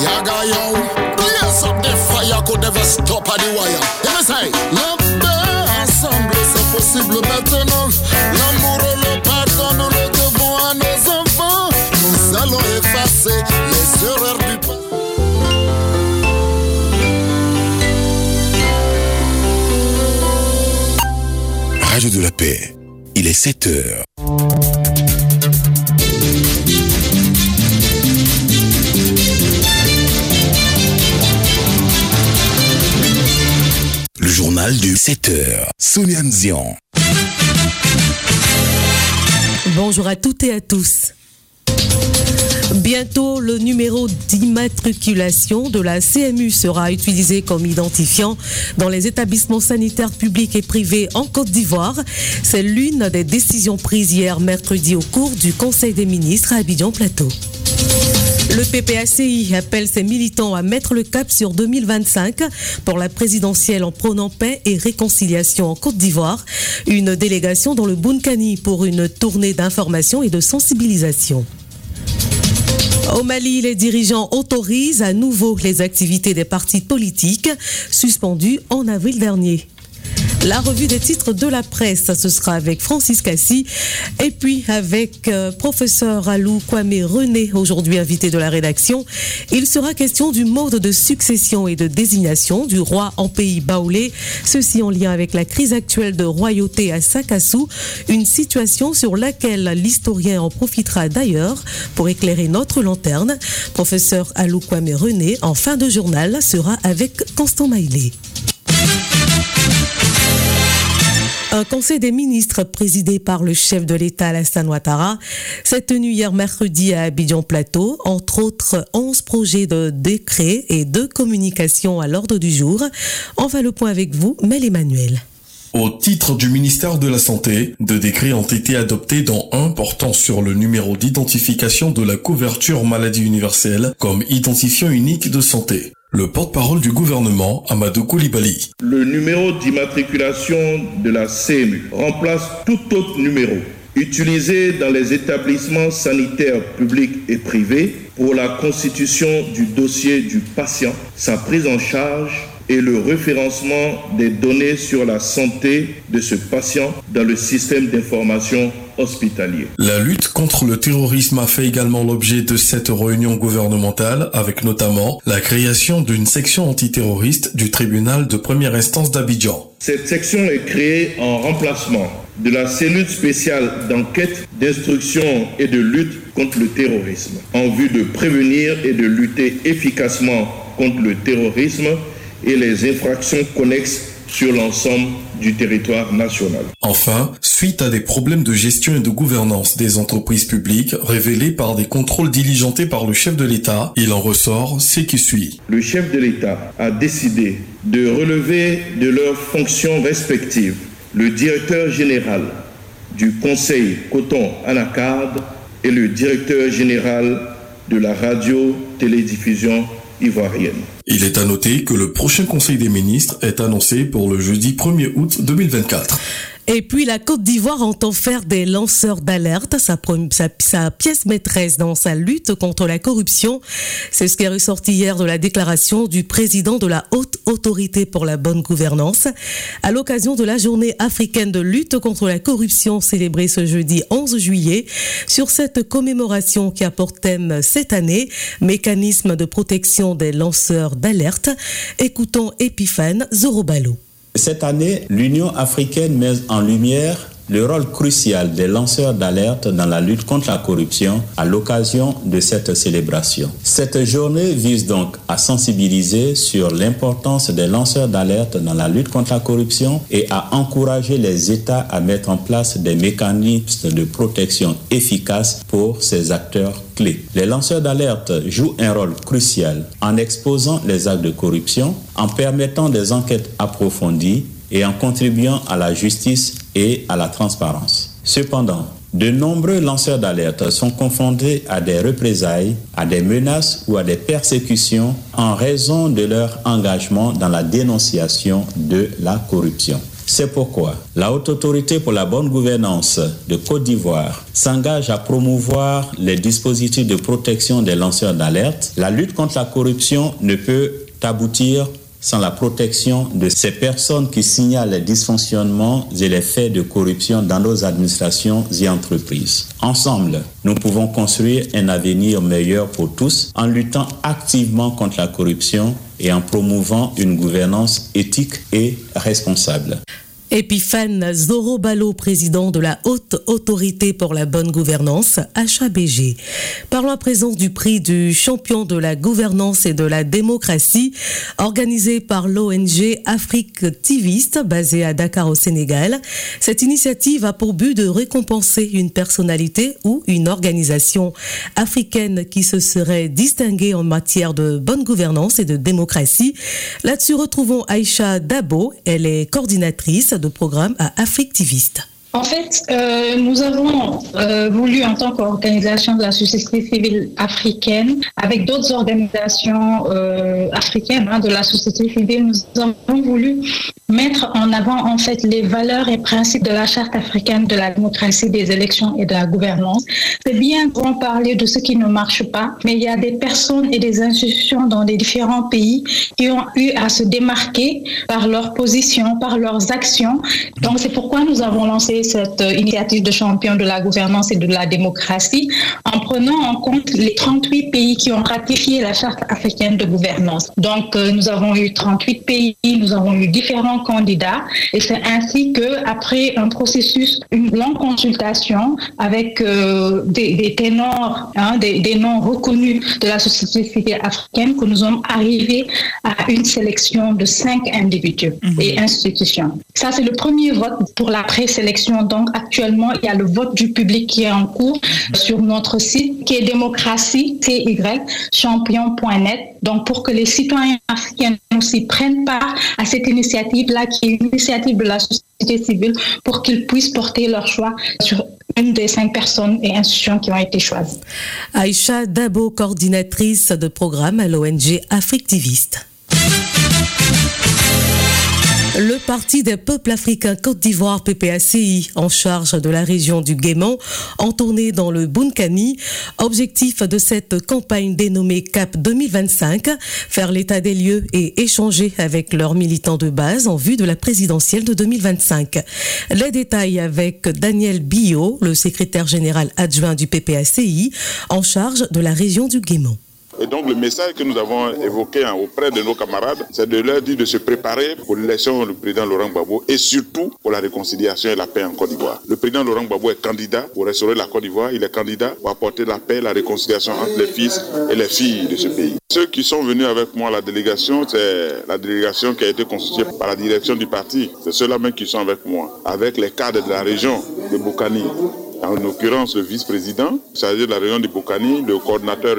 Yaga yo, blaze up the fire, could never stop at the wire. Let me say, ensemble, c'est possible maintenant. L'amour et le pardon, nous le devons à nos enfants. Nous allons effacer les erreurs du passé. Radio de la Paix, il est 7 heures. Le journal du 7 heures. Sonia Nzian. Bonjour à toutes et à tous. Bientôt, le numéro d'immatriculation de la CMU sera utilisé comme identifiant dans les établissements sanitaires publics et privés en Côte d'Ivoire. C'est l'une des décisions prises hier mercredi au cours du Conseil des ministres à Abidjan Plateau. Le PPACI appelle ses militants à mettre le cap sur 2025 pour la présidentielle en prônant paix et réconciliation en Côte d'Ivoire. Une délégation dans le Bounkani pour une tournée d'information et de sensibilisation. Au Mali, les dirigeants autorisent à nouveau les activités des partis politiques suspendues en avril dernier. La revue des titres de la presse, ce sera avec Francis Cassi et puis avec professeur Alou Kwame René, aujourd'hui invité de la rédaction. Il sera question du mode de succession et de désignation du roi en pays baoulé, ceci en lien avec la crise actuelle de royauté à Sakassou, une situation sur laquelle l'historien en profitera d'ailleurs pour éclairer notre lanterne. Professeur Alou Kwame René, en fin de journal, sera avec Constant Maïlé. Un conseil des ministres présidé par le chef de l'État Alassane Ouattara s'est tenu hier mercredi à Abidjan Plateau, entre autres 11 projets de décrets et de communication à l'ordre du jour. On va le point avec vous, Mel Emmanuel. Au titre du ministère de la Santé, 2 décrets ont été adoptés, dont un portant sur le numéro d'identification de la couverture maladie universelle comme identifiant unique de santé. Le porte-parole du gouvernement, Amadou Koulibaly. Le numéro d'immatriculation de la CMU remplace tout autre numéro utilisé dans les établissements sanitaires publics et privés pour la constitution du dossier du patient, sa prise en charge et le référencement des données sur la santé de ce patient dans le système d'information hospitalier. La lutte contre le terrorisme a fait également l'objet de cette réunion gouvernementale, avec notamment la création d'une section antiterroriste du tribunal de première instance d'Abidjan. Cette section est créée en remplacement de la cellule spéciale d'enquête, d'instruction et de lutte contre le terrorisme, en vue de prévenir et de lutter efficacement contre le terrorisme et les infractions connexes sur l'ensemble du territoire national. Enfin, suite à des problèmes de gestion et de gouvernance des entreprises publiques révélés par des contrôles diligentés par le chef de l'État, il en ressort ce qui suit. Le chef de l'État a décidé de relever de leurs fonctions respectives le directeur général du Conseil Coton Anacarde et le directeur général de la radio-télédiffusion ivoirienne. Il est à noter que le prochain Conseil des ministres est annoncé pour le jeudi 1er août 2024. Et puis la Côte d'Ivoire entend faire des lanceurs d'alerte, sa pièce maîtresse dans sa lutte contre la corruption. C'est ce qui est ressorti hier de la déclaration du président de la Haute Autorité pour la bonne gouvernance à l'occasion de la journée africaine de lutte contre la corruption célébrée ce jeudi 11 juillet. Sur cette commémoration qui a pour thème cette année, mécanisme de protection des lanceurs d'alerte, écoutons Epiphane Zorobalo. Cette année, l'Union africaine met en lumière le rôle crucial des lanceurs d'alerte dans la lutte contre la corruption à l'occasion de cette célébration. Cette journée vise donc à sensibiliser sur l'importance des lanceurs d'alerte dans la lutte contre la corruption et à encourager les États à mettre en place des mécanismes de protection efficaces pour ces acteurs clés. Les lanceurs d'alerte jouent un rôle crucial en exposant les actes de corruption, en permettant des enquêtes approfondies et en contribuant à la justice et à la transparence. Cependant, de nombreux lanceurs d'alerte sont confrontés à des représailles, à des menaces ou à des persécutions en raison de leur engagement dans la dénonciation de la corruption. C'est pourquoi la Haute Autorité pour la bonne gouvernance de Côte d'Ivoire s'engage à promouvoir les dispositifs de protection des lanceurs d'alerte. La lutte contre la corruption ne peut aboutir sans la protection de ces personnes qui signalent les dysfonctionnements et les faits de corruption dans nos administrations et entreprises. Ensemble, nous pouvons construire un avenir meilleur pour tous en luttant activement contre la corruption et en promouvant une gouvernance éthique et responsable. Epiphane Zorobalo, président de la Haute Autorité pour la bonne gouvernance, HABG. Parlons à présent du prix du champion de la gouvernance et de la démocratie, organisé par l'ONG Africtiviste, basée à Dakar au Sénégal. Cette initiative a pour but de récompenser une personnalité ou une organisation africaine qui se serait distinguée en matière de bonne gouvernance et de démocratie. Là-dessus, retrouvons Aïcha Dabo. Elle est coordinatrice de programme à Africtiviste. En fait, nous avons voulu, en tant qu'organisation de la société civile africaine, avec d'autres organisations africaines de la société civile, nous avons voulu mettre en avant en fait les valeurs et principes de la charte africaine de la démocratie, des élections et de la gouvernance. C'est bien qu'on parler de ce qui ne marche pas, mais il y a des personnes et des institutions dans les différents pays qui ont eu à se démarquer par leur position, par leurs actions. Donc c'est pourquoi nous avons lancé cette initiative de champion de la gouvernance et de la démocratie en prenant en compte les 38 pays qui ont ratifié la charte africaine de gouvernance. Donc nous avons eu 38 pays, nous avons eu différents candidats et c'est ainsi que après un processus, une longue consultation avec des ténors, des noms reconnus de la société civile africaine, que nous sommes arrivés à une sélection de 5 individus et institutions. Ça c'est le premier vote pour la présélection. Donc actuellement il y a le vote du public qui est en cours sur notre site qui est démocratie champion.net. Donc pour que les citoyens africains aussi prennent part à cette initiative-là qui est une initiative de la société civile pour qu'ils puissent porter leur choix sur une des 5 personnes et institutions qui ont été choisies. Aïcha Dabo, coordinatrice de programme à l'ONG Africtiviste. Le Parti des peuples africains Côte d'Ivoire, PPACI, en charge de la région du Guémon, en tournée dans le Bunkani. Objectif de cette campagne dénommée CAP 2025, faire l'état des lieux et échanger avec leurs militants de base en vue de la présidentielle de 2025. Les détails avec Daniel Billot, le secrétaire général adjoint du PPACI, en charge de la région du Guémon. Et donc le message que nous avons évoqué auprès de nos camarades, c'est de leur dire de se préparer pour l'élection du président Laurent Gbagbo et surtout pour la réconciliation et la paix en Côte d'Ivoire. Le président Laurent Gbagbo est candidat pour restaurer la Côte d'Ivoire, il est candidat pour apporter la paix, la réconciliation entre les fils et les filles de ce pays. Ceux qui sont venus avec moi à la délégation, c'est la délégation qui a été constituée par la direction du parti. C'est ceux-là même qui sont avec moi, avec les cadres de la région de Bokani. En l'occurrence, le vice-président, chargé de la région de Bokani, le coordinateur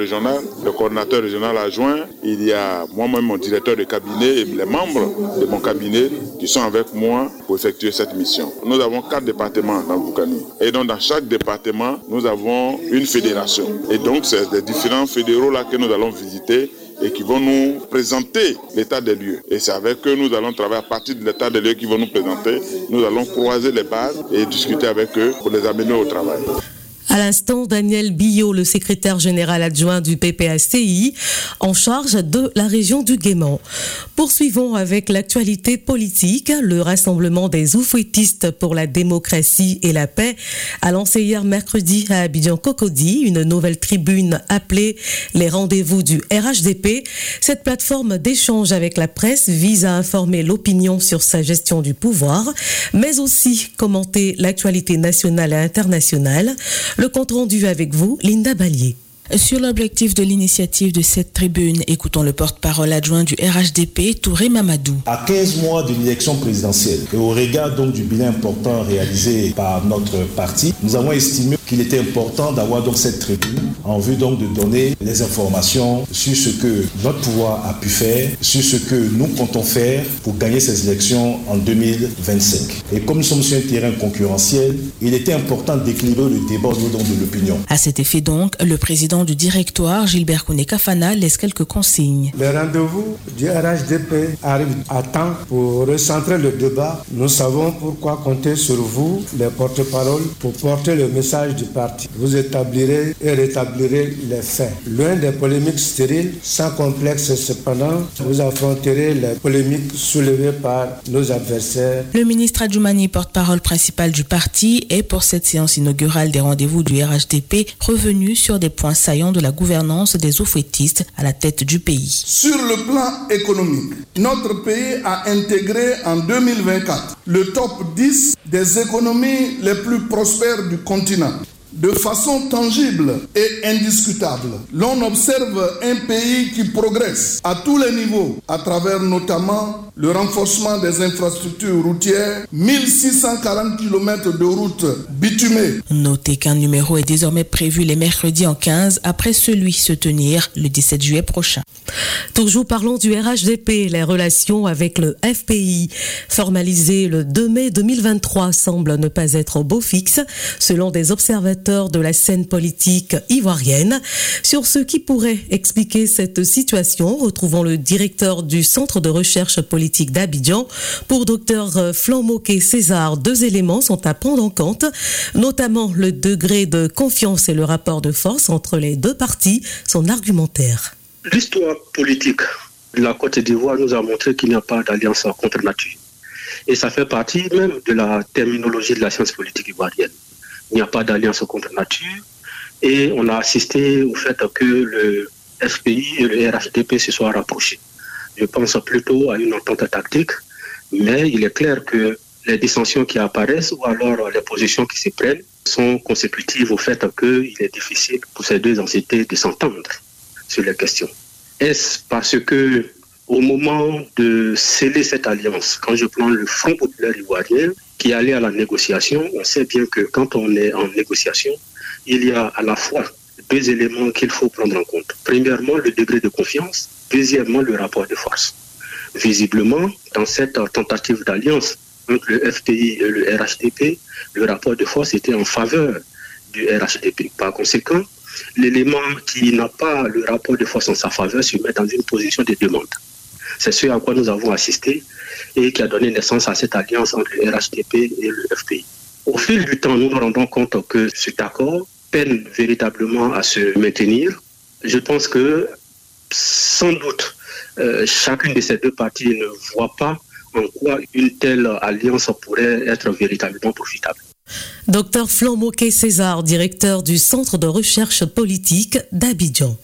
régional adjoint, il y a moi-même mon directeur de cabinet et les membres de mon cabinet qui sont avec moi pour effectuer cette mission. Nous avons 4 départements dans Bokani. Et donc, dans chaque département, nous avons une fédération. Et donc, c'est des différents fédéraux là que nous allons visiter et qui vont nous présenter l'état des lieux. Et c'est avec eux que nous allons travailler à partir de l'état des lieux qu'ils vont nous présenter. Nous allons croiser les bases et discuter avec eux pour les amener au travail. À l'instant, Daniel Billot, le secrétaire général adjoint du PPACI, en charge de la région du Guémon. Poursuivons avec l'actualité politique. Le Rassemblement des oufouettistes pour la démocratie et la paix a lancé hier mercredi à Abidjan-Cocody une nouvelle tribune appelée les rendez-vous du RHDP. Cette plateforme d'échange avec la presse vise à informer l'opinion sur sa gestion du pouvoir, mais aussi commenter l'actualité nationale et internationale. Le compte rendu avec vous, Linda Ballier. Sur l'objectif de l'initiative de cette tribune, écoutons le porte-parole adjoint du RHDP, Touré Mamadou. À 15 mois de l'élection présidentielle et au regard donc du bilan important réalisé par notre parti, nous avons estimé qu'il était important d'avoir donc cette tribune en vue donc de donner les informations sur ce que notre pouvoir a pu faire, sur ce que nous comptons faire pour gagner ces élections en 2025. Et comme nous sommes sur un terrain concurrentiel, il était important d'équilibrer le débat au niveau de l'opinion. À cet effet donc, le président président du directoire, Gilbert Kone-Kafana, laisse quelques consignes. Le rendez-vous du RHDP arrive à temps pour recentrer le débat. Nous savons pourquoi compter sur vous, les porte-paroles, pour porter le message du parti. Vous établirez et rétablirez les faits. Loin des polémiques stériles, sans complexe cependant, vous affronterez les polémiques soulevées par nos adversaires. Le ministre Adjoumani, porte-parole principal du parti, est pour cette séance inaugurale des rendez-vous du RHDP revenu sur des points saillants de la gouvernance des oufouettistes à la tête du pays. Sur le plan économique, notre pays a intégré en 2024 le top 10 des économies les plus prospères du continent. De façon tangible et indiscutable, l'on observe un pays qui progresse à tous les niveaux, à travers notamment le renforcement des infrastructures routières, 1640 km de routes bitumées. Notez qu'un numéro est désormais prévu les mercredis en 15, après celui se tenir le 17 juillet prochain. Toujours parlons du RHDP, les relations avec le FPI. Formalisées le 2 mai 2023 semblent ne pas être au beau fixe, selon des observateurs de la scène politique ivoirienne. Sur ce qui pourrait expliquer cette situation, retrouvons le directeur du Centre de recherche politique d'Abidjan. Pour Dr Flanmoké César, 2 éléments sont à prendre en compte, notamment le degré de confiance et le rapport de force entre les deux parties, son argumentaire. L'histoire politique de la Côte d'Ivoire nous a montré qu'il n'y a pas d'alliance contre nature. Et ça fait partie même de la terminologie de la science politique ivoirienne. Il n'y a pas d'alliance contre nature et on a assisté au fait que le FPI et le RHDP se soient rapprochés. Je pense plutôt à une entente tactique, mais il est clair que les dissensions qui apparaissent ou alors les positions qui se prennent sont consécutives au fait qu'il est difficile pour ces deux entités de s'entendre sur les questions. Est-ce parce que au moment de sceller cette alliance, quand je prends le Front populaire ivoirien qui allait à la négociation, on sait bien que quand on est en négociation, il y a à la fois 2 éléments qu'il faut prendre en compte. Premièrement, le degré de confiance. Deuxièmement, le rapport de force. Visiblement, dans cette tentative d'alliance entre le FPI et le RHDP, le rapport de force était en faveur du RHDP. Par conséquent, l'élément qui n'a pas le rapport de force en sa faveur se met dans une position de demande. C'est ce à quoi nous avons assisté et qui a donné naissance à cette alliance entre le RHDP et le FPI. Au fil du temps, nous nous rendons compte que cet accord peine véritablement à se maintenir. Je pense que sans doute, chacune de ces deux parties ne voit pas en quoi une telle alliance pourrait être véritablement profitable. Dr Flanmoké César, directeur du Centre de recherche politique d'Abidjan.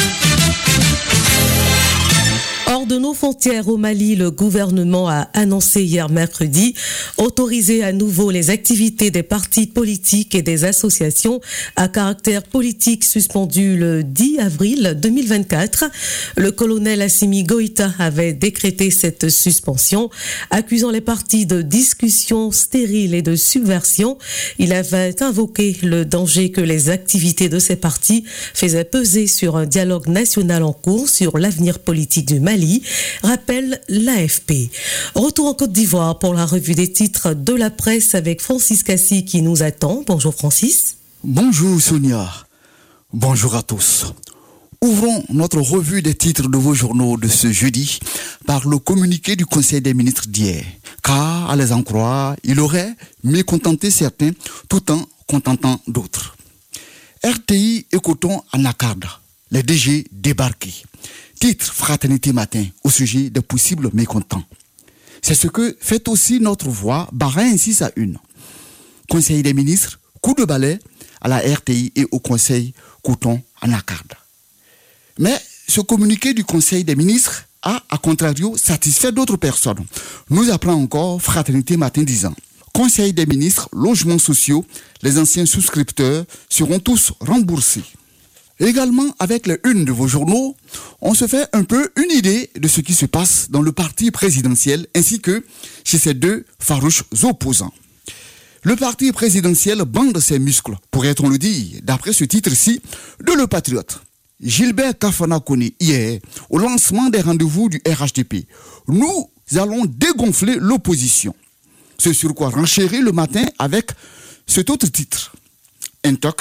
Hors de nos frontières au Mali, le gouvernement a annoncé hier mercredi autoriser à nouveau les activités des partis politiques et des associations à caractère politique suspendues le 10 avril 2024. Le colonel Assimi Goïta avait décrété cette suspension, accusant les partis de discussion stérile et de subversion. Il avait invoqué le danger que les activités de ces partis faisaient peser sur un dialogue national en cours sur l'avenir politique du Mali, rappelle l'AFP. Retour en Côte d'Ivoire pour la revue des titres de la presse avec Francis Cassi qui nous attend. Bonjour Francis. Bonjour Sonia. Bonjour à tous. Ouvrons notre revue des titres de vos journaux de ce jeudi par le communiqué du Conseil des ministres d'hier. Car, à les en croire, il aurait mécontenté certains tout en contentant d'autres. RTI et Coton en accarde. Les DG débarqués. Titre Fraternité Matin au sujet des possibles mécontents. C'est ce que fait aussi notre voix, barrant ainsi sa une. Conseil des ministres, coup de balai à la RTI et au Conseil Coton en accarde. Mais ce communiqué du Conseil des ministres a, à contrario, satisfait d'autres personnes. Nous apprend encore Fraternité Matin disant Conseil des ministres, logements sociaux, les anciens souscripteurs seront tous remboursés. Également, avec les unes de vos journaux, on se fait un peu une idée de ce qui se passe dans le parti présidentiel ainsi que chez ces deux farouches opposants. Le parti présidentiel bande ses muscles, pourrait-on le dire, d'après ce titre-ci de Le Patriote. Gilbert Kafana Kone hier, au lancement des rendez-vous du RHDP. Nous allons dégonfler l'opposition. Ce sur quoi renchérir le matin avec cet autre titre. Intox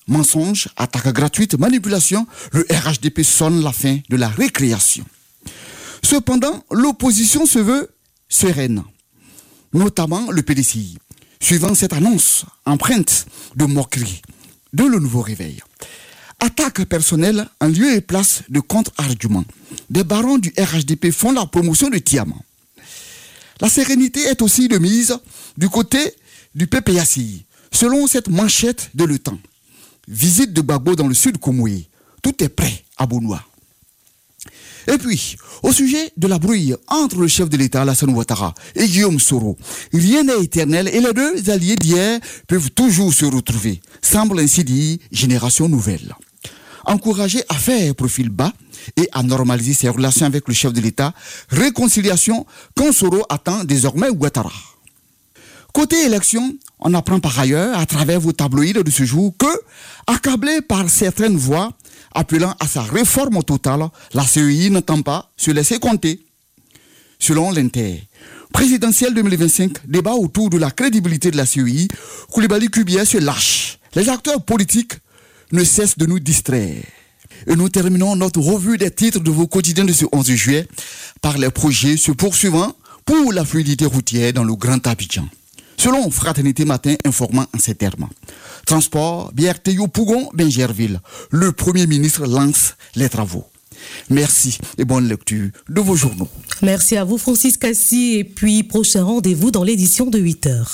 mensonges, attaques gratuites, manipulations, le RHDP sonne la fin de la récréation. Cependant, l'opposition se veut sereine, notamment le PDCI, suivant cette annonce empreinte de moquerie de Le Nouveau Réveil. Attaque personnelle en lieu et place de contre-arguments. Des barons du RHDP font la promotion de Tiaman. La sérénité est aussi de mise du côté du PPACI, selon cette manchette de Le Temps. Visite de Gbagbo dans le sud Komoué. Tout est prêt à Bounoua. Et puis, au sujet de la brouille entre le chef de l'État, Alassane Ouattara, et Guillaume Soro, rien n'est éternel et les deux alliés d'hier peuvent toujours se retrouver. Semble ainsi dire génération nouvelle. Encouragé à faire profil bas et à normaliser ses relations avec le chef de l'État, réconciliation quand Soro attend désormais Ouattara. Côté élection, on apprend par ailleurs, à travers vos tabloïds de ce jour, que, accablé par certaines voix appelant à sa réforme totale, la CEI n'entend pas se laisser compter. Selon l'Inter, présidentielle 2025, débat autour de la crédibilité de la CEI, Koulibaly Kubiya se lâche. Les acteurs politiques ne cessent de nous distraire. Et nous terminons notre revue des titres de vos quotidiens de ce 11 juillet par les projets se poursuivant pour la fluidité routière dans le Grand Abidjan. Selon Fraternité Matin informant en ces termes. Transport, Bierteyo Pougon, Benjerville. Le Premier ministre lance les travaux. Merci et bonne lecture de vos journaux. Merci à vous Francis Cassi et puis prochain rendez-vous dans l'édition de 8h.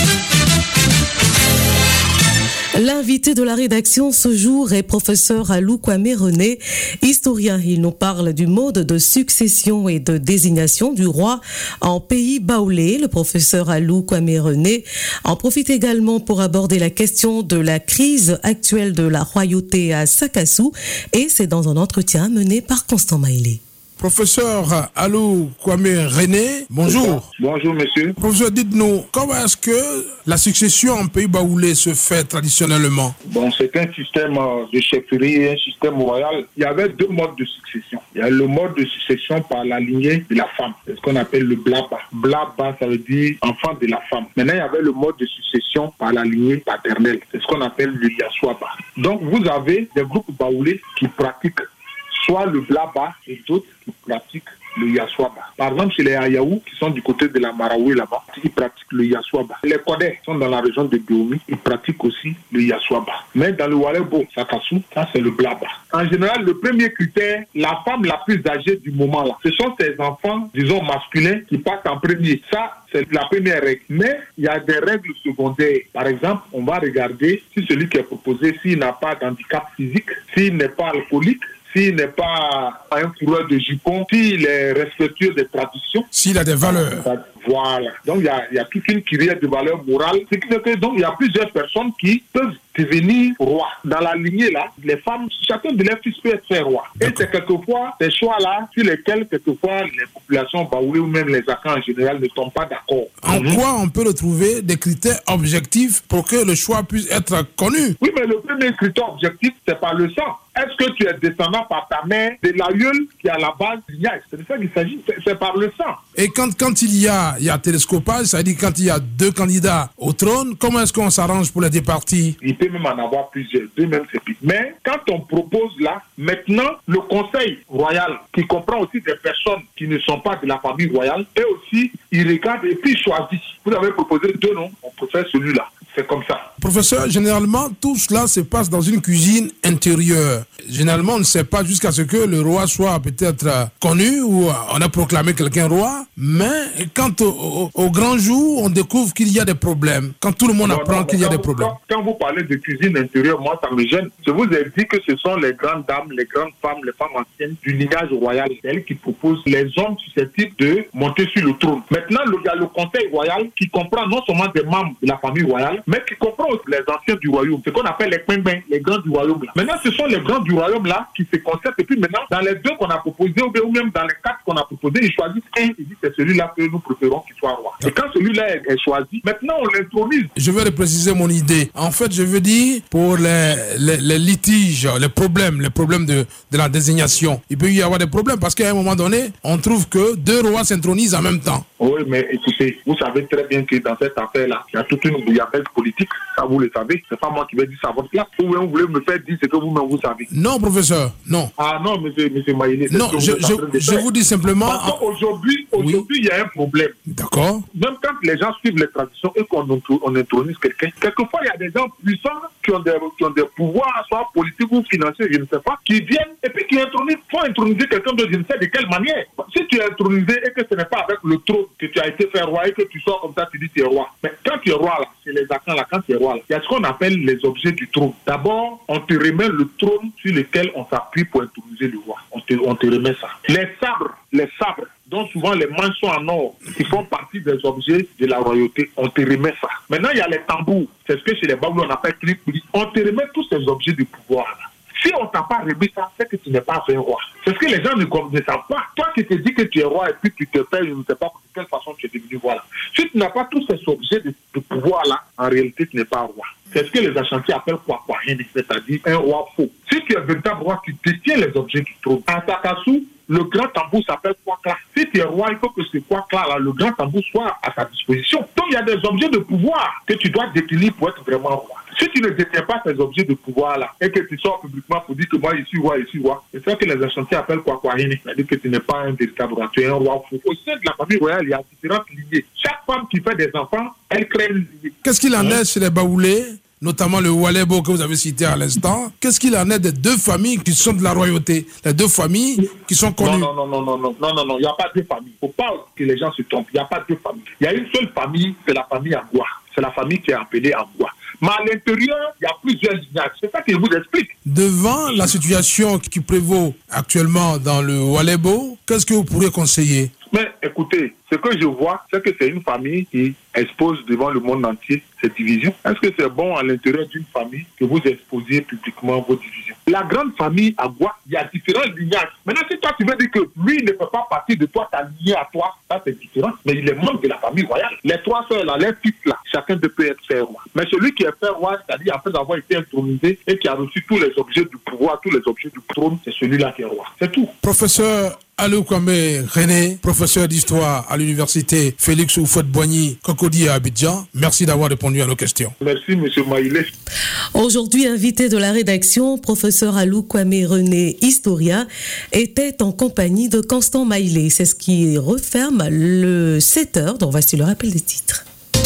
L'invité de la rédaction ce jour est professeur Alou Kwame René, historien. Il nous parle du mode de succession et de désignation du roi en pays baoulé. Le professeur Alou Kwame René en profite également pour aborder la question de la crise actuelle de la royauté à Sakassou et c'est dans un entretien mené par Constant Maïlé. Professeur Alou Kwame René, bonjour. Bonjour monsieur. Professeur, dites-nous, comment est-ce que la succession en pays baoulé se fait traditionnellement? Bon, c'est un système de chefferie, un système royal. Il y avait deux modes de succession. Il y a le mode de succession par la lignée de la femme. C'est ce qu'on appelle le blaba. Blaba, ça veut dire enfant de la femme. Maintenant, il y avait le mode de succession par la lignée paternelle. C'est ce qu'on appelle le yaswaba. Donc, vous avez des groupes baoulés qui pratiquent soit le blaba et d'autres qui pratiquent le yaswaba. Par exemple, chez les Ayaou, qui sont du côté de la Marawi là-bas, ils pratiquent le yaswaba. Les Kodais sont dans la région de Diomi, ils pratiquent aussi le yaswaba. Mais dans le Walebo, Sakassou, ça c'est le blaba. En général, le premier critère, la femme la plus âgée du moment là, ce sont ses enfants, disons masculins, qui passent en premier. Ça, c'est la première règle. Mais il y a des règles secondaires. Par exemple, on va regarder si celui qui est proposé, s'il n'a pas d'handicap physique, s'il n'est pas alcoolique, s'il n'est pas un coureur de jupons, s'il est respectueux des traditions. S'il a des valeurs. Voilà. Donc, il y a toute une kyrielle de valeurs morales. Donc, il y a plusieurs personnes qui peuvent devenir roi. Dans la lignée, là, les femmes, chacun de leurs fils peut être fait roi. Et c'est quelquefois ces choix-là sur lesquels, quelquefois, les populations baoulées ou même les Akans en général ne tombent pas d'accord. En quoi on peut retrouver des critères objectifs pour que le choix puisse être connu? Oui, mais le premier critère objectif, c'est par le sang. Est-ce que tu es descendant par ta mère de l'aïeul qui est à la base du lignage? C'est de ça qu'il s'agit, c'est par le sang. Et quand il y a télescopage, c'est-à-dire quand il y a deux candidats au trône, comment est-ce qu'on s'arrange pour les départir? Il peut même en avoir plusieurs, deux même c'est plus. Mais quand on propose là, maintenant, le conseil royal, qui comprend aussi des personnes qui ne sont pas de la famille royale, et aussi, il regarde et puis il choisit. Vous avez proposé deux noms, on préfère celui-là. C'est comme ça. Professeur, généralement, tout cela se passe dans une cuisine intérieure. Généralement, on ne sait pas jusqu'à ce que le roi soit peut-être connu ou on a proclamé quelqu'un roi. Mais quand au grand jour, on découvre qu'il y a des problèmes. Quand tout le monde apprend qu'il y a des problèmes. Quand vous parlez de cuisine intérieure, moi, ça me gêne. Je vous ai dit que ce sont les grandes dames, les grandes femmes, les femmes anciennes du lignage royal. C'est elles qui proposent les hommes susceptibles de monter sur le trône. Maintenant, il y a le conseil royal qui comprend non seulement des membres de la famille royale, mais qui comprend aussi les anciens du royaume, ce qu'on appelle les Pemben, les grands du royaume là. Maintenant, ce sont les grands du royaume là qui se concertent et puis maintenant, dans les deux qu'on a proposés ou même dans les quatre qu'on a proposés, ils choisissent un, ils disent c'est celui-là que nous préférons qu'il soit roi. Et quand celui-là est choisi, maintenant on l'intronise. Je vais repréciser mon idée. En fait, je veux dire, pour les litiges, les problèmes de la désignation, il peut y avoir des problèmes parce qu'à un moment donné, on trouve que deux rois s'intronisent en même temps. Oui, mais écoutez, vous savez très bien que dans cette affaire-là, il y a toute une bouillabaisse politique. Ça, vous le savez. C'est pas moi qui vais dire ça à votre place. Ou bien vous voulez me faire dire ce que vous-même vous savez. Non, professeur, non. Ah non, monsieur Maïlé. Non, je vous dis simplement... Parce qu'aujourd'hui, il y a un problème. D'accord. Même quand les gens suivent les traditions et qu'on introduise quelqu'un, quelquefois, il y a des gens puissants qui ont des pouvoirs, soit politiques ou financiers, je ne sais pas, qui viennent et puis qui font introniser quelqu'un de je ne sais de quelle manière. Si tu es intronisé et que ce n'est pas avec le trône que tu as été fait roi et que tu sors comme ça, tu dis tu es roi. Mais quand tu es roi, là, c'est les accents là, quand tu es roi, là, il y a ce qu'on appelle les objets du trône. D'abord, on te remet le trône sur lequel on s'appuie pour introniser le roi. On te remet ça. Les sabres, dont souvent les manches sont en or, qui font partie des objets de la royauté, on te remet ça. Maintenant, il y a les tambours. C'est ce que chez les Babous, on appelle tripoli. On te remet tous ces objets de pouvoir là. Si on t'a pas remis ça, c'est que tu n'es pas un roi. C'est ce que les gens ne savent pas. Toi qui te dis que tu es roi et puis tu te payes, je ne sais pas de quelle façon tu es devenu roi là. Si tu n'as pas tous ces objets de pouvoir là, en réalité, tu n'es pas roi. C'est ce que les Ashantis appellent Kwakwahini, c'est-à-dire un roi faux. Si tu es véritable roi, tu détiens les objets du trône. En Takassou, le grand tambour s'appelle Kwakla. Si tu es roi, il faut que ce Kwakla là, le grand tambour, soit à ta disposition. Donc il y a des objets de pouvoir que tu dois détenir pour être vraiment roi. Si tu ne détiens pas ces objets de pouvoir là et que tu sors publiquement pour dire que moi je suis roi, c'est ça que les Ashantis appellent Kwakwahini. C'est-à-dire que tu n'es pas un véritable roi, tu es un roi fou. Au sein de la famille royale, il y a différentes lignées. Chaque femme qui fait des enfants, elle crée une lignée. Qu'est-ce qu'il en est chez les Baoulés, notamment le Walebo que vous avez cité à l'instant? Qu'est-ce qu'il en est des deux familles qui sont de la royauté, les deux familles qui sont connues? Non, il n'y a pas deux familles. Il ne faut pas que les gens se trompent. Il n'y a pas deux familles. Il y a une seule famille, c'est la famille Agua. C'est la famille qui est appelée Agua. Mais à l'intérieur, il y a plusieurs lignages. C'est ça que je vous explique. Devant la situation qui prévaut actuellement dans le Walebo, qu'est-ce que vous pourriez conseiller? Mais écoutez, ce que je vois, c'est que c'est une famille qui expose devant le monde entier ses divisions. Est-ce que c'est bon à l'intérieur d'une famille que vous exposiez publiquement vos divisions? La grande famille Agua, il y a différents lignages. Maintenant, si toi tu veux dire que lui ne peut pas partir de toi, t'aligner à toi, ça c'est différent. Mais il est membre de la famille royale. Les trois sœurs là, les fils là, chacun d'eux peut être fait roi. Mais celui qui est fait roi, c'est-à-dire après avoir été intronisé et qui a reçu tous les objets du pouvoir, tous les objets du trône, c'est celui-là qui est roi. C'est tout. Professeur Alou Kwame René, professeur d'histoire à l'université Félix Houphouët-Boigny, Cocody à Abidjan. Merci d'avoir répondu à nos questions. Merci, monsieur Maïlé. Aujourd'hui, invité de la rédaction, professeur Alou Kwame René, historien, était en compagnie de Constant Maïlé. C'est ce qui referme le 7h, donc voici le rappel des titres.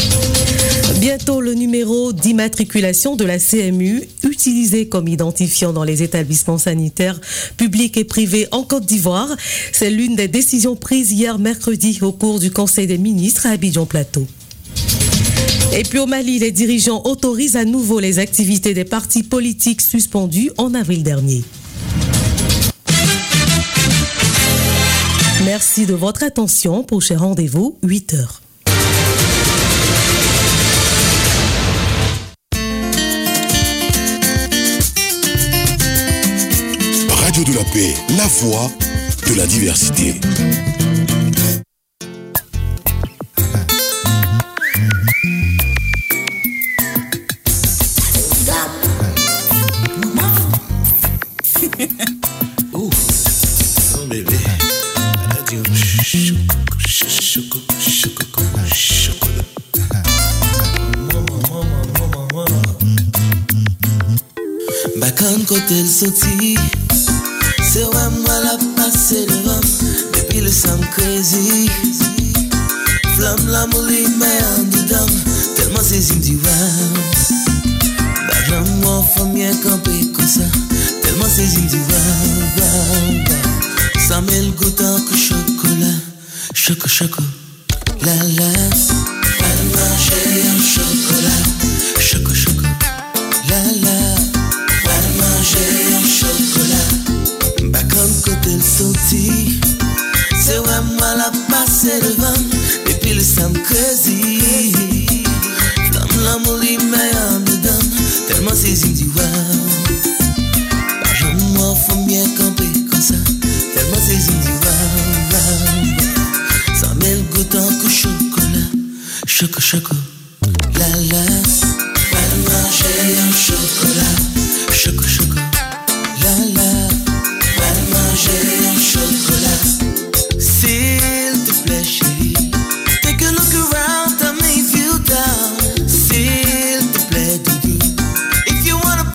Bientôt, le numéro d'immatriculation de la CMU, utilisé comme identifiant dans les établissements sanitaires publics et privés en Côte d'Ivoire. C'est l'une des décisions prises hier mercredi au cours du Conseil des ministres à Abidjan Plateau. Et puis au Mali, les dirigeants autorisent à nouveau les activités des partis politiques suspendues en avril dernier. Merci de votre attention. Prochain rendez-vous, 8h. Radio de la paix, la voix de la diversité. Bakan côté le sorti, c'est ouais moi la passé devant, depuis le sang crazy. Flamme la mouli mais en dedans, tellement c'est individuel. Bakan moi famille campé comme ça, tellement c'est individuel. Ça met le goût que chocolat, choco, la la. Pas manger un chocolat, choco, la la. Manger un chocolat, bakan côté le sorti. C'est ouais moi la passé devant, depuis le sang crazy. Flamme la mouli mais en dedans, tellement c'est individuel. Bajan moi faut bien camper comme ça, tellement c'est individuel. Ça met le goût en que chocolat, choco.